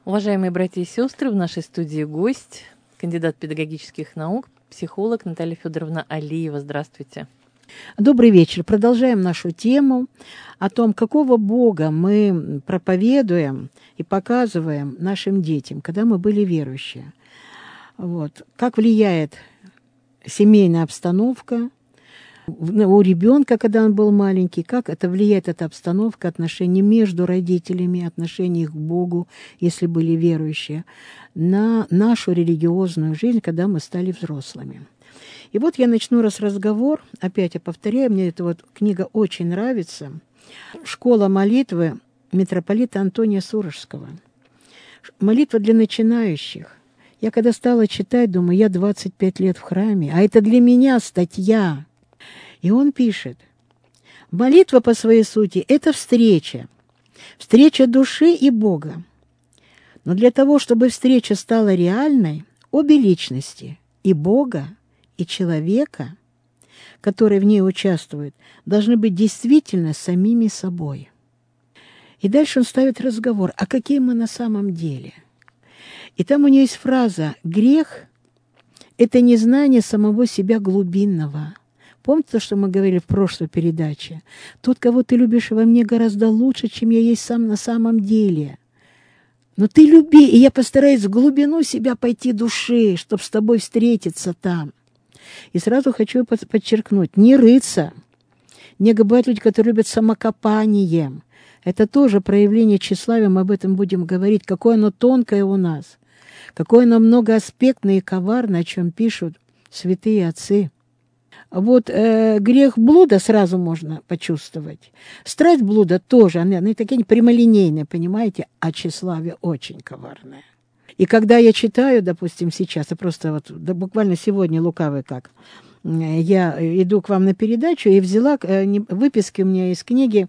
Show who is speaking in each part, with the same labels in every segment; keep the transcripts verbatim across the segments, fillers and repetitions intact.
Speaker 1: Уважаемые братья и сестры, в нашей студии гость, кандидат педагогических наук, психолог Наталья Федоровна Алиева. Здравствуйте.
Speaker 2: Добрый вечер. Продолжаем нашу тему о том, какого Бога мы проповедуем и показываем нашим детям, когда мы были верующие. Вот. Как влияет семейная обстановка у ребенка, когда он был маленький, как это влияет, эта обстановка, отношения между родителями, отношения их к Богу, если были верующие, на нашу религиозную жизнь, когда мы стали взрослыми. И вот я начну раз разговор, опять я повторяю, мне эта вот книга очень нравится, «Школа молитвы» митрополита Антония Сурожского. Молитва для начинающих. Я когда стала читать, думаю, я двадцать пять лет в храме, а это для меня статья. И он пишет, молитва по своей сути – это встреча, встреча души и Бога. Но для того, чтобы встреча стала реальной, обе личности, и Бога, и человека, который в ней участвует, должны быть действительно самими собой. И дальше он ставит разговор, а какие мы на самом деле? И там у него есть фраза «грех – это незнание самого себя глубинного». Помните то, что мы говорили в прошлой передаче? Тот, кого ты любишь во мне, гораздо лучше, чем я есть сам на самом деле. Но ты люби, и я постараюсь в глубину себя пойти души, чтобы с тобой встретиться там. И сразу хочу подчеркнуть, не рыться, не бывают люди, которые любят самокопанием. Это тоже проявление тщеславия, мы об этом будем говорить, какое оно тонкое у нас, какое оно многоаспектное и коварное, о чем пишут святые отцы. Вот э, грех блуда сразу можно почувствовать. Страсть блуда тоже, она, она такая прямолинейная, понимаете, а тщеславие очень коварное. И когда я читаю, допустим, сейчас, я просто вот да, буквально сегодня лукавый как, я иду к вам на передачу и взяла э, выписки у меня из книги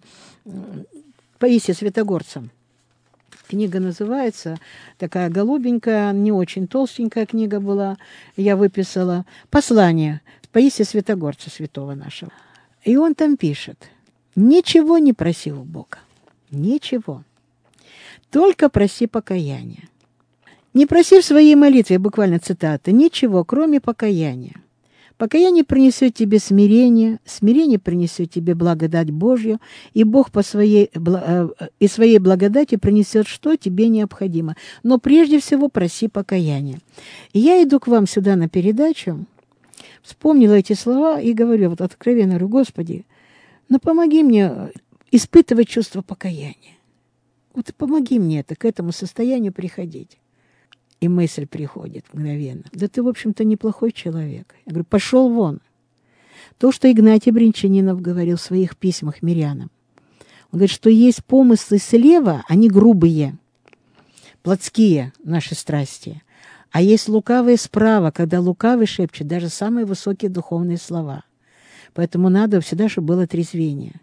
Speaker 2: Паисия Святогорца. Книга называется, такая голубенькая, не очень толстенькая книга была, я выписала «Послание» Паисия Святогорца, святого нашего. И он там пишет, «Ничего не проси у Бога, ничего, только проси покаяния. Не проси в своей молитве, буквально цитата, ничего, кроме покаяния. Покаяние принесет тебе смирение, смирение принесет тебе благодать Божью, и Бог по своей, и своей благодати принесет, что тебе необходимо. Но прежде всего проси покаяния». И я иду к вам сюда на передачу, вспомнила эти слова и говорю, вот откровенно говорю, Господи, ну помоги мне испытывать чувство покаяния. Вот помоги мне это, к этому состоянию приходить. И мысль приходит мгновенно. Да ты, в общем-то, неплохой человек. Я говорю, пошел вон. То, что Игнатий Бринчанинов говорил в своих письмах мирянам. Он говорит, что есть помыслы слева, они грубые, плотские наши страсти. А есть лукавые справа, когда лукавый шепчет даже самые высокие духовные слова. Поэтому надо всегда, чтобы было трезвение.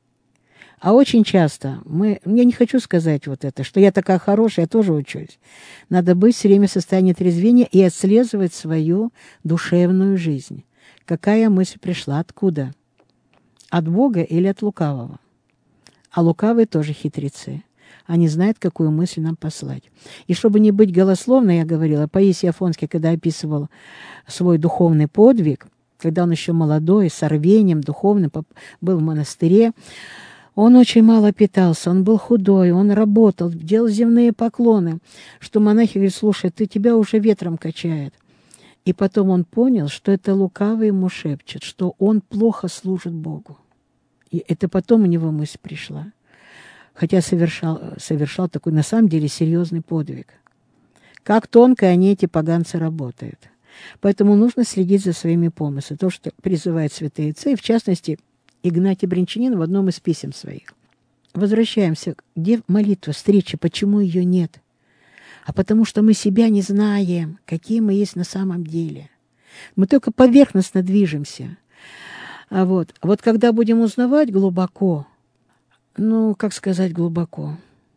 Speaker 2: А очень часто мы... Я не хочу сказать вот это, что я такая хорошая, я тоже учусь. Надо быть все время в состоянии трезвения и отслеживать свою душевную жизнь. Какая мысль пришла, откуда? От Бога или от лукавого? А лукавые тоже хитрецы. Они знают, какую мысль нам послать. И чтобы не быть голословной, я говорила, Паисий Афонский, когда описывал свой духовный подвиг, когда он еще молодой, с рвением духовным был в монастыре, он очень мало питался, он был худой, он работал, делал земные поклоны, что монахи говорят, слушай, ты тебя уже ветром качает. И потом он понял, что это лукавый ему шепчет, что он плохо служит Богу. И это потом у него мысль пришла. Хотя совершал, совершал такой, на самом деле, серьезный подвиг. Как тонко они, эти поганцы, работают. Поэтому нужно следить за своими помыслами. То, что призывают святые отцы, и в частности, Игнатий Бринчанин в одном из писем своих. Возвращаемся. Где молитва, встреча? Почему ее нет? А потому что мы себя не знаем, какие мы есть на самом деле. Мы только поверхностно движемся. А вот, вот когда будем узнавать глубоко, ну, как сказать глубоко,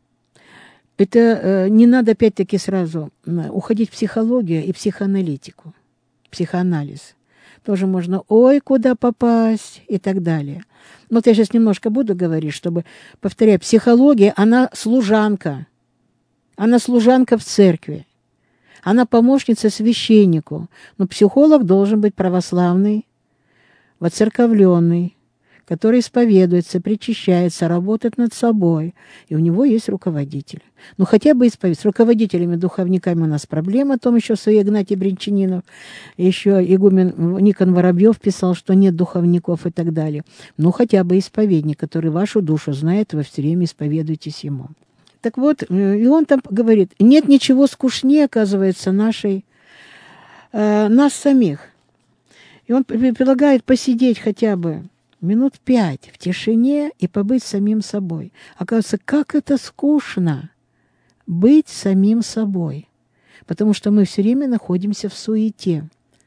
Speaker 2: это э, не надо опять-таки сразу уходить в психологию и психоаналитику, психоанализ. Тоже можно, ой, куда попасть и так далее. Но вот я сейчас немножко буду говорить, чтобы, повторяю, психология, она служанка. она служанка в церкви, она помощница священнику, но психолог должен быть православный, воцерковленный, который исповедуется, причащается, работает над собой, и у него есть руководитель. Ну, хотя бы исповедь. С руководителями, духовниками у нас проблема, о том еще свой Игнатий Бринчанинов, еще игумен Никон Воробьев писал, что нет духовников и так далее. Ну, хотя бы исповедник, который вашу душу знает, вы все время исповедуетесь ему. Так вот, и он там говорит, нет ничего скучнее, оказывается, нашей, э, нас самих. И он предлагает посидеть хотя бы минут пять в тишине и побыть самим собой. Оказывается, как это скучно быть самим собой. Потому что мы все время находимся в суете.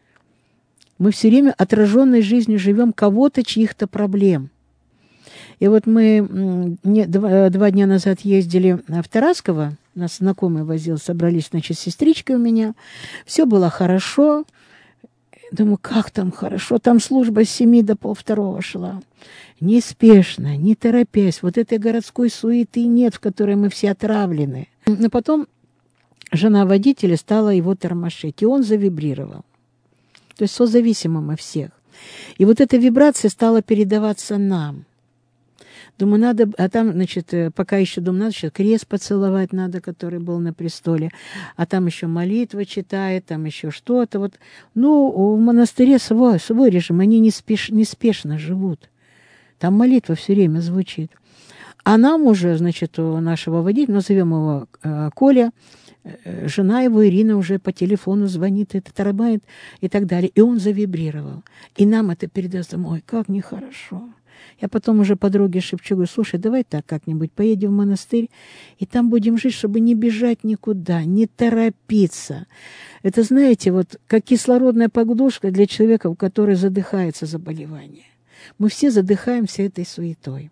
Speaker 2: Мы все время отраженной жизнью живем кого-то, чьих-то проблем. И вот мы не, два, два дня назад ездили в Тарасково, нас знакомый возил, собрались, значит, с сестричкой у меня. Все было хорошо. Думаю, как там хорошо, там служба с семи до полвторого шла. Неспешно, не торопясь. Вот этой городской суеты нет, в которой мы все отравлены. Но потом жена водителя стала его тормошить, и он завибрировал. То есть созависимым от всех. И вот эта вибрация стала передаваться нам. Думаю, надо... А там, значит, пока еще думаю, надо сейчас крест поцеловать надо, который был на престоле. А там еще молитва читает, там еще что-то. Вот. Ну, в монастыре свой, свой режим. Они неспеш, неспешно живут. Там молитва все время звучит. А нам уже, значит, у нашего водителя, назовем его э, Коля, э, жена его, Ирина, уже по телефону звонит, это тарабанит и так далее. И он завибрировал. И нам это передаст. Ой, как нехорошо. Я потом уже подруге шепчу, говорю, слушай, давай так как-нибудь поедем в монастырь, и там будем жить, чтобы не бежать никуда, не торопиться. Это, знаете, вот как кислородная подушка для человека, у которого задыхается заболевание. Мы все задыхаемся этой суетой.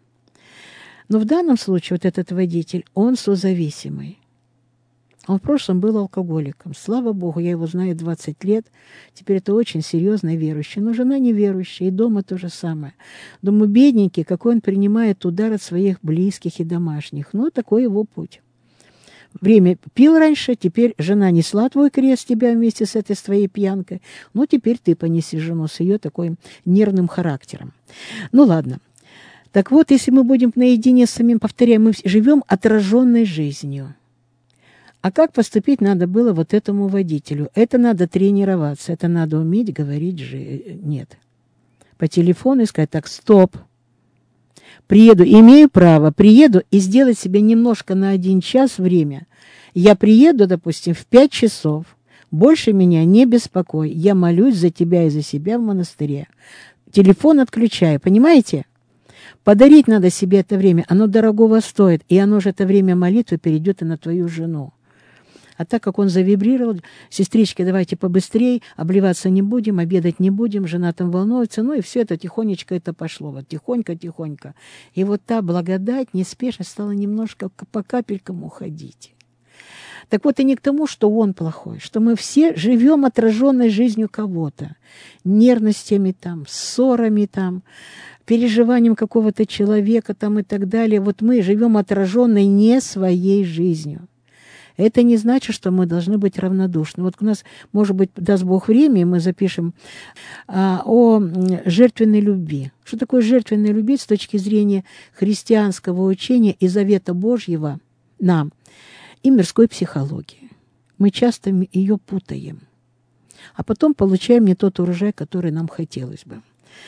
Speaker 2: Но в данном случае вот этот водитель, он созависимый. Он в прошлом был алкоголиком. Слава Богу, я его знаю двадцать лет. Теперь это очень серьезный верующий. Но жена неверующая, и дома то же самое. Думаю, бедненький, какой он принимает удар от своих близких и домашних. Ну, такой его путь. Время пил раньше, теперь жена несла твой крест тебя вместе с этой своей пьянкой. Ну, теперь ты понеси жену с ее такой нервным характером. Ну, ладно. Так вот, если мы будем наедине с самим, повторяем, мы живем отраженной жизнью. А как поступить надо было вот этому водителю? Это надо тренироваться, это надо уметь говорить же нет. По телефону сказать так, стоп. Приеду, имею право, приеду и сделать себе немножко на один час время. Я приеду, допустим, в пять часов. Больше меня не беспокой. Я молюсь за тебя и за себя в монастыре. Телефон отключаю, понимаете? Подарить надо себе это время. Оно дорогого стоит. И оно же, это время молитвы, перейдет и на твою жену. А так как он завибрировал, сестрички, давайте побыстрее, обливаться не будем, обедать не будем, жена там волнуется, ну и все это тихонечко это пошло, вот тихонько-тихонько. И вот та благодать неспешно стала немножко по капелькам уходить. Так вот и не к тому, что он плохой, что мы все живем отраженной жизнью кого-то, нервностями там, ссорами там, переживанием какого-то человека там и так далее. Вот мы живем отраженной не своей жизнью. Это не значит, что мы должны быть равнодушны. Вот у нас, может быть, даст Бог время, и мы запишем а, о жертвенной любви. Что такое жертвенная любовь с точки зрения христианского учения и завета Божьего нам и мирской психологии. Мы часто ее путаем, а потом получаем не тот урожай, который нам хотелось бы.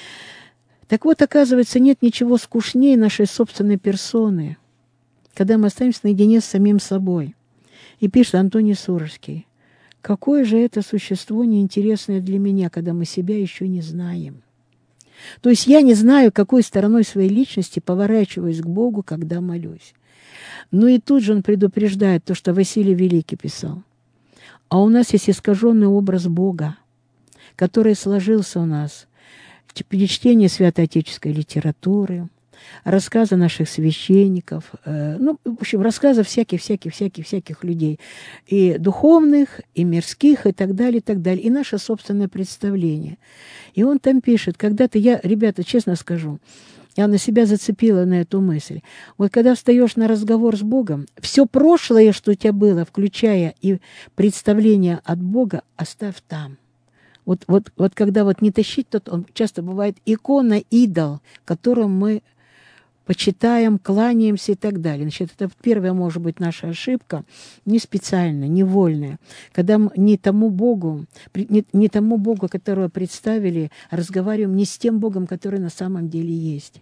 Speaker 2: Так вот, оказывается, нет ничего скучнее нашей собственной персоны, когда мы остаемся наедине с самим собой. И пишет Антоний Сурожский, какое же это существо неинтересное для меня, когда мы себя еще не знаем. То есть я не знаю, какой стороной своей личности поворачиваюсь к Богу, когда молюсь. Ну и тут же он предупреждает то, что Василий Великий писал. А у нас есть искаженный образ Бога, который сложился у нас при чтении святоотеческой литературы, рассказы наших священников, э, ну, в общем, рассказы всяких-всяких-всяких-всяких людей, и духовных, и мирских, и так далее, и так далее, и наше собственное представление. И он там пишет, когда-то я, ребята, честно скажу, Я на себя зацепила на эту мысль. Вот когда встаешь на разговор с Богом, все прошлое, что у тебя было, включая и представление от Бога, оставь там. Вот, вот, вот когда вот не тащить, тот он часто бывает икона, идол, которым мы почитаем, кланяемся и так далее. Значит, это первая, может быть, наша ошибка, не специальная, невольная, когда мы не тому Богу, не, не тому Богу, которого представили, разговариваем не с тем Богом, который на самом деле есть.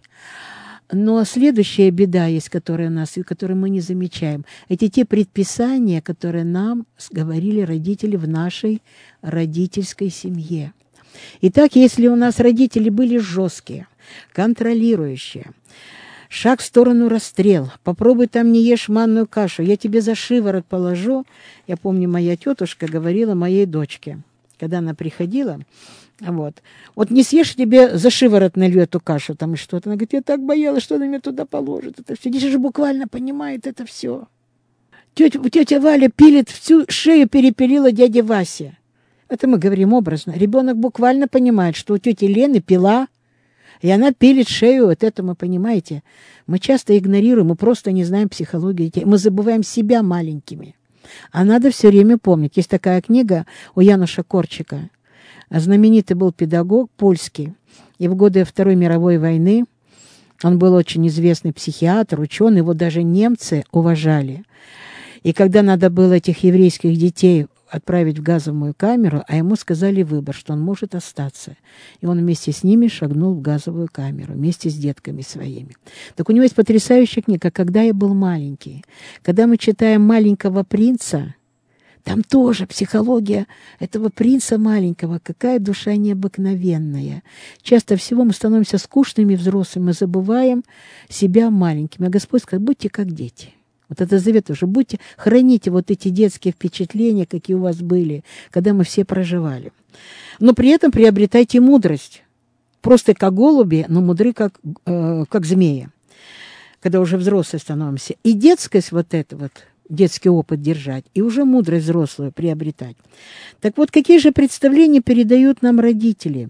Speaker 2: Но следующая беда есть, которая у нас, и которую мы не замечаем. Это те предписания, которые нам говорили родители в нашей родительской семье. Итак, если у нас родители были жесткие, контролирующие, шаг в сторону расстрел, попробуй там не ешь манную кашу, я тебе за шиворот положу. Я помню, моя тетушка говорила моей дочке, когда она приходила, вот, вот не съешь, тебе за шиворот налью эту кашу там и что-то. Она говорит, я так боялась, что она меня туда положит. Это все. Дети же буквально понимает это все. Тетя, тетя Валя пилит, всю шею перепилила дяде Васе. Это мы говорим образно. Ребенок буквально понимает, что у тети Лены пила, и она пилит шею. Вот это мы, понимаете, мы часто игнорируем, мы просто не знаем психологию детей. Мы забываем себя маленькими. А надо все время помнить. Есть такая книга у Януша Корчика. Знаменитый был педагог польский. И в годы Второй мировой войны он был очень известный психиатр, ученый. Его даже немцы уважали. И когда надо было этих еврейских детей отправить в газовую камеру, а ему сказали выбор, что он может остаться. И он вместе с ними шагнул в газовую камеру, вместе с детками своими. Так у него есть потрясающая книга «Когда я был маленький». Когда мы читаем «Маленького принца», там тоже психология этого принца маленького, какая душа необыкновенная. Часто всего мы становимся скучными взрослыми, мы забываем себя маленькими. А Господь сказал, будьте как дети. Вот это завет уже. Будьте, храните вот эти детские впечатления, какие у вас были, когда мы все проживали. Но при этом приобретайте мудрость. Просто как голуби, но мудры, как, э, как змеи. Когда уже взрослые становимся. И детскость вот эта вот, детский опыт держать, и уже мудрость взрослую приобретать. Так вот, какие же представления передают нам родители?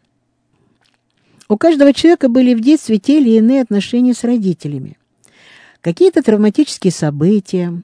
Speaker 2: У каждого человека были в детстве те или иные отношения с родителями. Какие-то травматические события.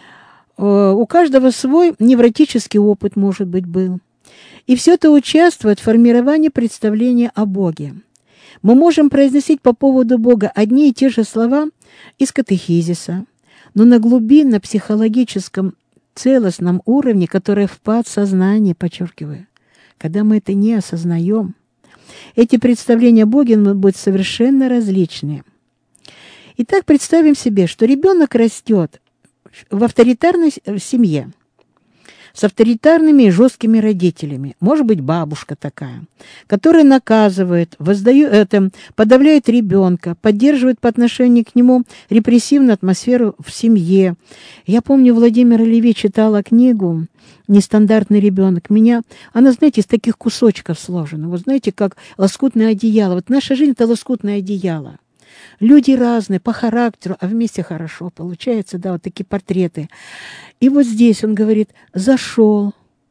Speaker 2: У каждого свой невротический опыт, может быть, был. И все это участвует в формировании представления о Боге. Мы можем произносить по поводу Бога одни и те же слова из катехизиса, но на глубинном психологическом целостном уровне, который в подсознании, подчеркиваю, когда мы это не осознаем, эти представления о Боге будут совершенно различные. Итак, представим себе, что ребенок растет в авторитарной семье, с авторитарными и жесткими родителями. Может быть, бабушка такая, которая наказывает, воздает, это, подавляет ребенка, поддерживает по отношению к нему репрессивную атмосферу в семье. Я помню, Владимир Леви читала книгу «Нестандартный ребенок». Меня, она, знаете, из таких кусочков сложена. Вот знаете, как лоскутное одеяло. Вот наша жизнь – это лоскутное одеяло. Люди разные по характеру, а вместе хорошо. Получается, да, вот такие портреты. И вот здесь он говорит, зашел,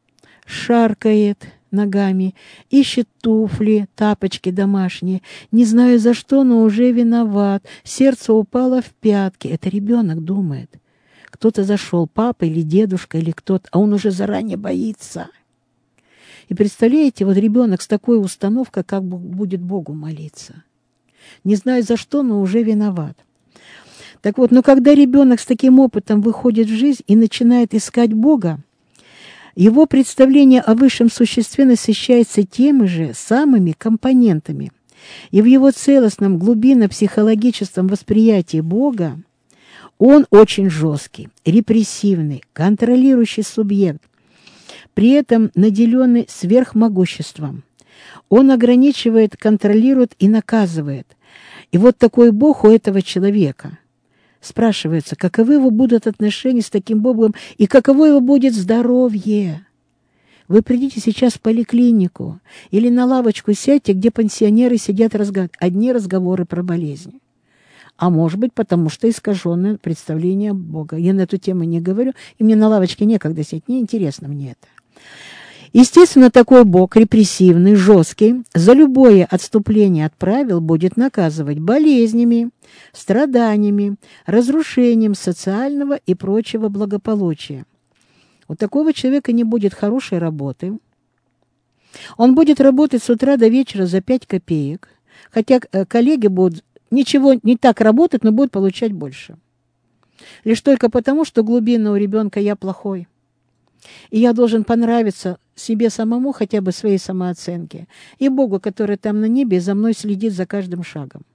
Speaker 2: шаркает ногами, ищет туфли, тапочки домашние. Не знаю за что, но уже виноват. Сердце упало в пятки. Это ребенок думает. Кто-то зашел, папа или дедушка, или кто-то, а он уже заранее боится. И представляете, вот ребенок с такой установкой, как будет Богу молиться. Не знаю за что, но уже виноват. Так вот, но когда ребенок с таким опытом выходит в жизнь и начинает искать Бога, его представление о высшем существе насыщается теми же самыми компонентами. И в его целостном глубинно-психологическом восприятии Бога он очень жесткий, репрессивный, контролирующий субъект, при этом наделенный сверхмогуществом. Он ограничивает, контролирует и наказывает. И вот такой Бог у этого человека. Спрашивается, каковы его будут отношения с таким Богом и каково его будет здоровье. Вы придите сейчас в поликлинику или на лавочку сядьте, где пенсионеры сидят, разговаривают. Одни разговоры про болезни. А может быть, потому что искаженное представление о Боге. Я на эту тему не говорю, и мне на лавочке некогда сидеть, неинтересно мне это. Естественно, такой Бог, репрессивный, жесткий, за любое отступление от правил будет наказывать болезнями, страданиями, разрушением социального и прочего благополучия. У такого человека не будет хорошей работы. Он будет работать с утра до вечера за пять копеек, хотя коллеги будут ничего не так работать, но будут получать больше. Лишь только потому, что глубинно у ребенка «я плохой». И я должен понравиться себе самому, хотя бы своей самооценке, и Богу, который там на небе за мной следит за каждым шагом.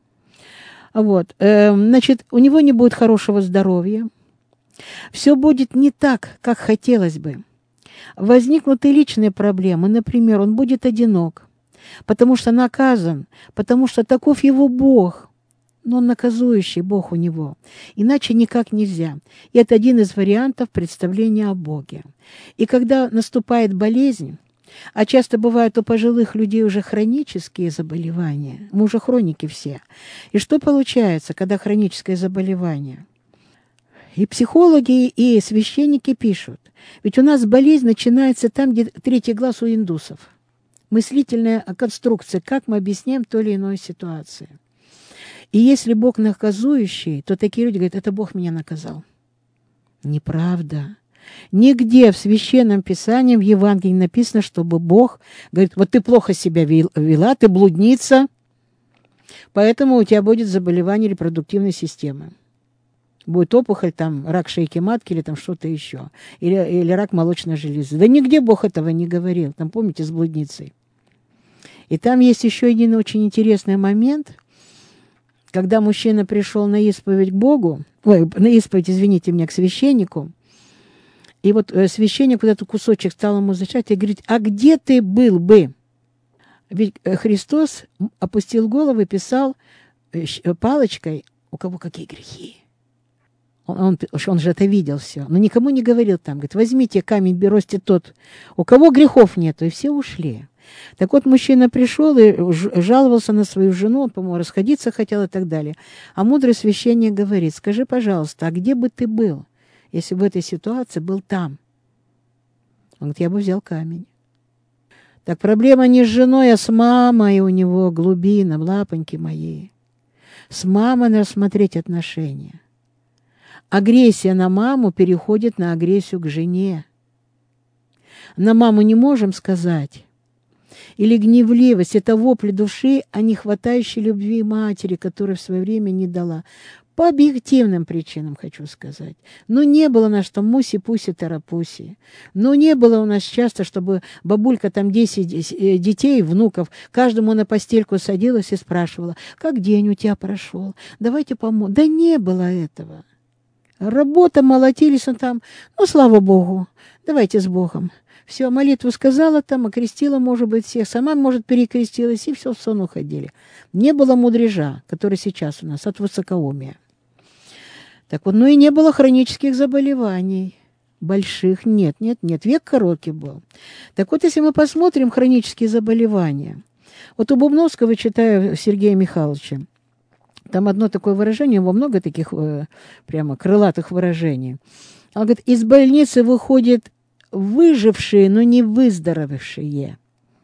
Speaker 2: Вот. Значит, у него не будет хорошего здоровья. Все будет не так, как хотелось бы. Возникнут и личные проблемы. Например, он будет одинок, потому что наказан, потому что таков его Бог. Но он наказующий Бог у него. Иначе никак нельзя. И это один из вариантов представления о Боге. И когда наступает болезнь, а часто бывают у пожилых людей уже хронические заболевания, мы уже хроники все. И что получается, когда хроническое заболевание? И психологи, и священники пишут, ведь у нас болезнь начинается там, где третий глаз у индусов. Мыслительная конструкция, как мы объясняем той или иной ситуации. И если Бог наказующий, то такие люди говорят, это Бог меня наказал. Неправда. Нигде в Священном Писании, в Евангелии написано, чтобы Бог говорит, вот ты плохо себя вела, ты блудница, поэтому у тебя будет заболевание репродуктивной системы. Будет опухоль, там, рак шейки матки или там что-то еще. Или, или рак молочной железы. Да нигде Бог этого не говорил. Там, помните, с блудницей. И там есть еще один очень интересный момент – когда мужчина пришел на исповедь к Богу, ой, на исповедь, извините меня, к священнику, и вот священник вот этот кусочек стал ему зачать и говорит, а где ты был бы? Ведь Христос опустил голову и писал палочкой, у кого какие грехи. Он, он, он же это видел все, но никому не говорил там, говорит, возьмите камень, бросьте тот, у кого грехов нету, и все ушли. Так вот, мужчина пришел и жаловался на свою жену, он, по-моему, расходиться хотел и так далее. А мудрый священник говорит, скажи, пожалуйста, а где бы ты был, если бы в этой ситуации был там? Он говорит, я бы взял камень. Так проблема не с женой, а с мамой у него глубина, лапоньки мои. С мамой надо смотреть отношения. Агрессия на маму переходит на агрессию к жене. На маму не можем сказать. Или гневливость – это вопли души о нехватающей любви матери, которая в свое время не дала. По объективным причинам, хочу сказать. Но не было у нас, что муси-пуси-тарапуси. Но не было у нас часто, чтобы бабулька там десять детей, внуков, каждому на постельку садилась и спрашивала, как день у тебя прошел, давайте поможем. Да не было этого. Работа, молотились он там, ну, слава Богу, давайте с Богом. Все, молитву сказала там, окрестила, может быть, всех. Сама, может, перекрестилась, и все, в сон уходили. Не было мудрежа, который сейчас у нас, от высокоумия. Так вот, ну и не было хронических заболеваний. Больших нет, нет, нет. Век короткий был. Так вот, если мы посмотрим хронические заболевания. Вот у Бубновского, читаю Сергея Михайловича, там одно такое выражение, у него много таких э, прямо крылатых выражений. Он говорит, из больницы выходит выжившие, но не выздоровевшие.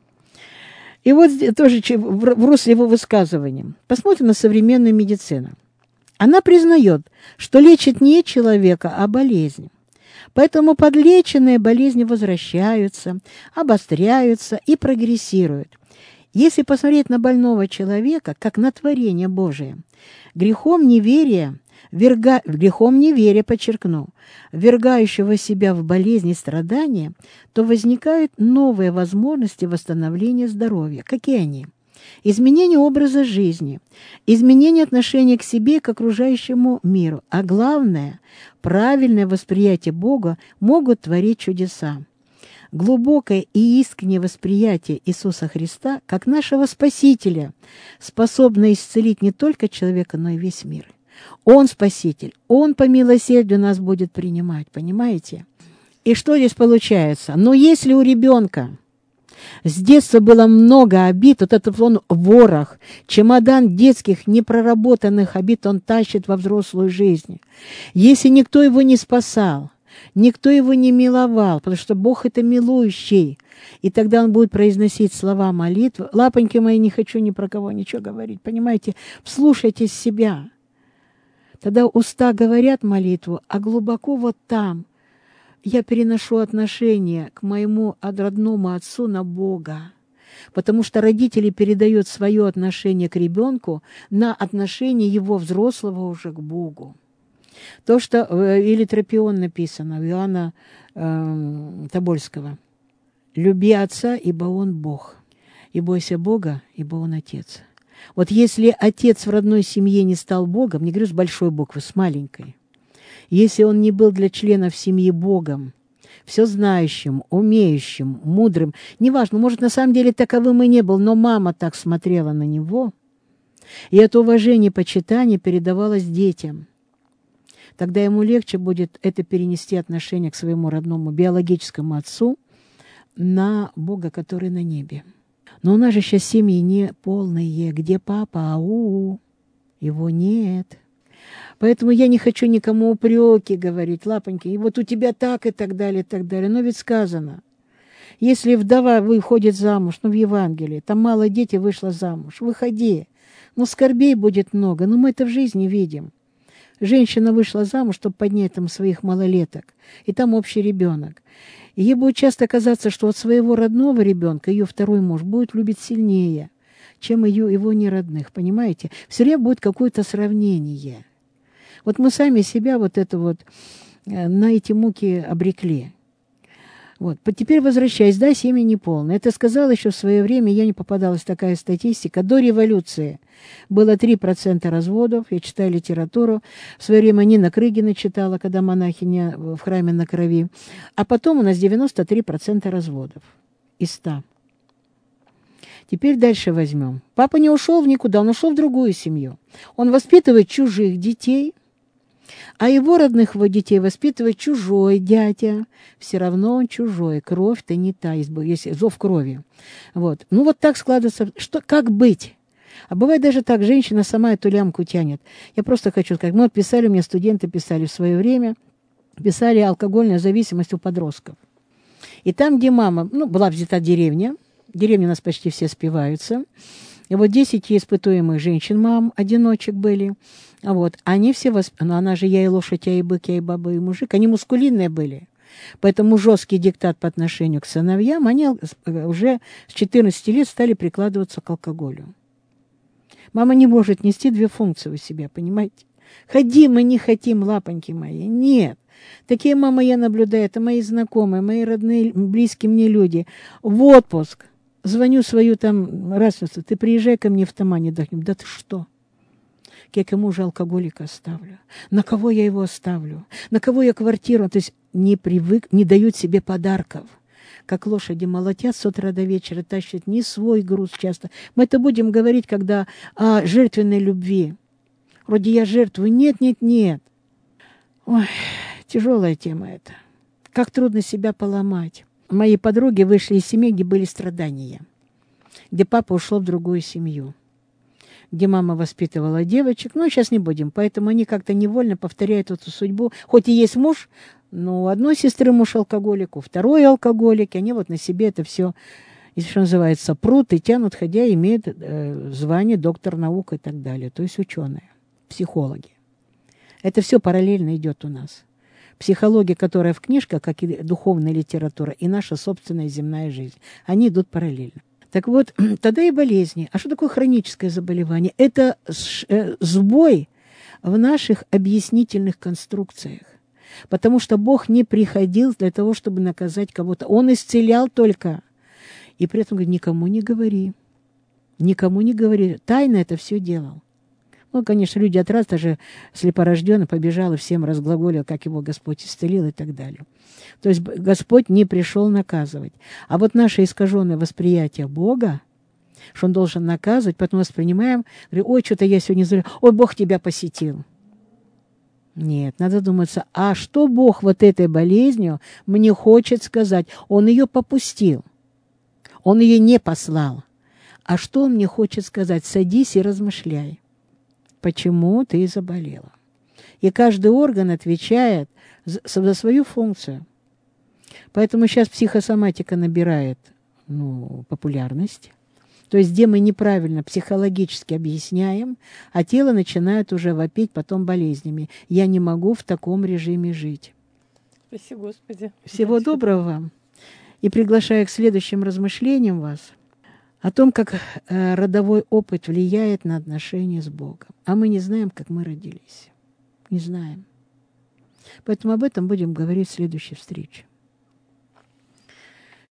Speaker 2: И вот тоже в русле его высказывания. Посмотрим на современную медицину. Она признает, что лечит не человека, а болезнь. Поэтому подлеченные болезни возвращаются, обостряются и прогрессируют. Если посмотреть на больного человека, как на творение Божие, грехом неверия, верга, грехом неверия, подчеркну, ввергающего себя в болезни и страдания, то возникают новые возможности восстановления здоровья. Какие они? Изменение образа жизни, изменение отношения к себе и к окружающему миру, а главное, правильное восприятие Бога могут творить чудеса. Глубокое и искреннее восприятие Иисуса Христа как нашего Спасителя способно исцелить не только человека, но и весь мир. Он Спаситель, Он по милосердию нас будет принимать, понимаете? И что здесь получается? Но если у ребенка с детства было много обид, вот этот он ворох, чемодан детских непроработанных обид он тащит во взрослую жизнь. Если никто его не спасал, Никто его не миловал, потому что Бог — это милующий. И тогда он будет произносить слова молитвы. Лапоньки мои, не хочу ни про кого ничего говорить, понимаете? Вслушайтесь в себя. Тогда уста говорят молитву, а глубоко вот там я переношу отношение к моему родному отцу на Бога. Потому что родители передают свое отношение к ребенку на отношение его взрослого уже к Богу. То, что в Илитропион написано, у Иоанна э, Тобольского. «Люби отца, ибо он Бог, и бойся Бога, ибо он Отец». Вот если отец в родной семье не стал Богом, не говорю с большой буквы, с маленькой, если он не был для членов семьи Богом, все знающим, умеющим, мудрым, неважно, может, на самом деле таковым и не был, но мама так смотрела на него, и это уважение, почитание передавалось детям, тогда ему легче будет это перенести отношение к своему родному биологическому отцу на Бога, который на небе. Но у нас же сейчас семьи не полные. Где папа? Ау, его нет. Поэтому я не хочу никому упреки говорить, лапоньки, и вот у тебя так и так далее, и так далее. Но ведь сказано, если вдова выходит замуж, ну в Евангелии, там мало детей вышло замуж, выходи. Ну скорбей будет много, но мы это в жизни видим. Женщина вышла замуж, чтобы поднять там своих малолеток, и там общий ребенок. И ей будет часто казаться, что от своего родного ребенка ее второй муж будет любить сильнее, чем ее, его неродных, понимаете? Все время будет какое-то сравнение. Вот мы сами себя вот это вот на эти муки обрекли. Вот. Теперь возвращаясь, да, семьи неполные. Это сказала еще в свое время, я не попадалась такая статистика. До революции было три процента разводов, я читаю литературу. В свое время Нина Крыгина читала, когда монахиня в храме на крови. А потом у нас девяносто три процента разводов из ста. Теперь дальше возьмем. Папа не ушел в никуда, он ушел в другую семью. Он воспитывает чужих детей, а его родных его детей воспитывает чужой дядя. Все равно он чужой. Кровь-то не та, есть зов крови. Вот. Ну вот так складывается. Что, как быть? А бывает даже так, женщина сама эту лямку тянет. Я просто хочу сказать, мы вот писали, мне студенты писали в свое время, писали алкогольная зависимость у подростков. И там, где мама, ну, была взята деревня, деревни у нас почти все спиваются, и вот десять испытуемых женщин, мам, одиночек были, вот, они все, восп... ну, она же я и лошадь, я и бык, я и баба, и мужик, они мускулинные были. Поэтому жесткий диктат по отношению к сыновьям, они уже с четырнадцати лет стали прикладываться к алкоголю. Мама не может нести две функции у себя, понимаете? Хотим мы не хотим, лапоньки мои. Нет. Такие мамы я наблюдаю, это мои знакомые, мои родные, близкие мне люди. В отпуск. Звоню свою там, раз, ты приезжай ко мне в Тамань, отдохнем. Да ты что? Я кому же алкоголика оставлю? На кого я его оставлю? На кого я квартиру? То есть не привык, не дают себе подарков. Как лошади молотят с утра до вечера, тащат не свой груз часто. Мы это будем говорить, когда о жертвенной любви. Вроде я жертвую. Нет, нет, нет. Ой, тяжелая тема эта. Как трудно себя поломать. Мои подруги вышли из семьи, где были страдания. Где папа ушел в другую семью. Где мама воспитывала девочек. Ну, сейчас не будем. Поэтому они как-то невольно повторяют эту судьбу. Хоть и есть муж, но у одной сестры муж алкоголик, у второй алкоголик. Они вот на себе это все, что называется, прут и тянут, хотя имеют э, звание доктор наук и так далее. То есть ученые, психологи. Это все параллельно идет у нас. Психология, которая в книжках, как и духовная литература, и наша собственная земная жизнь, они идут параллельно. Так вот, тогда и болезни. А что такое хроническое заболевание? Это сбой в наших объяснительных конструкциях. Потому что Бог не приходил для того, чтобы наказать кого-то. Он исцелял только. И при этом говорит, никому не говори. Никому не говори. Тайно это все делал. Ну, конечно, люди от раз даже слепорожденный побежал и всем разглаголил, как его Господь исцелил и так далее. То есть Господь не пришел наказывать. А вот наше искаженное восприятие Бога, что Он должен наказывать, потом воспринимаем, говорим, ой, что-то я сегодня зря, ой, Бог тебя посетил. Нет, надо думаться, а что Бог вот этой болезнью мне хочет сказать? Он ее попустил, Он ее не послал. А что Он мне хочет сказать? Садись и размышляй. Почему ты заболела? И каждый орган отвечает за, за свою функцию. Поэтому сейчас психосоматика набирает ну, популярность. То есть, где мы неправильно психологически объясняем, а тело начинает уже вопить потом болезнями. Я не могу в таком режиме жить.
Speaker 1: Спасибо, Господи.
Speaker 2: Всего
Speaker 1: Значит,
Speaker 2: доброго вам. И приглашаю к следующим размышлениям вас о том, как э, родовой опыт влияет на отношения с Богом. А мы не знаем, как мы родились. Не знаем. Поэтому об этом будем говорить в следующей встрече.